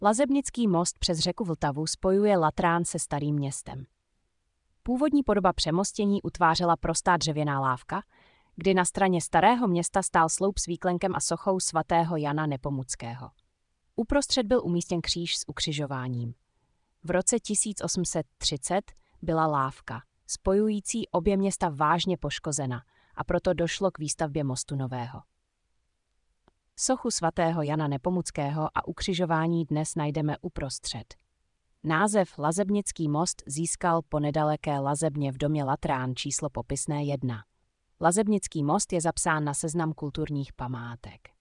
Lazebnický most přes řeku Vltavu spojuje Latrán se Starým Městem. Původní podoba přemostění utvářela prostá dřevěná lávka, kdy na straně Starého Města stál sloup s výklenkem a sochou svatého Jana Nepomuckého. Uprostřed byl umístěn kříž s ukřižováním. V roce 1830 byla lávka, spojující obě města, vážně poškozena a proto došlo k výstavbě mostu nového. Sochu svatého Jana Nepomuckého a ukřižování dnes najdeme uprostřed. Název Lazebnický most získal po nedaleké Lazebně v domě Latrán číslo popisné 1. Lazebnický most je zapsán na seznam kulturních památek.